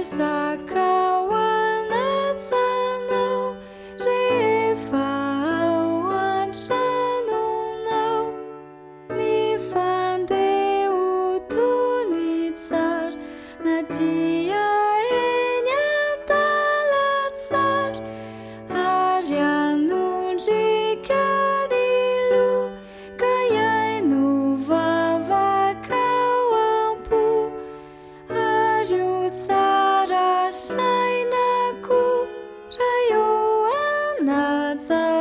resaka ho anatsanao rehefa ao an-tranonao ny fandeho toy ny tsara na dia eny an-dalantsara ary anondrika ny loka iay no vavaka ao am-po ary ho tsara sainako raha eo anatsara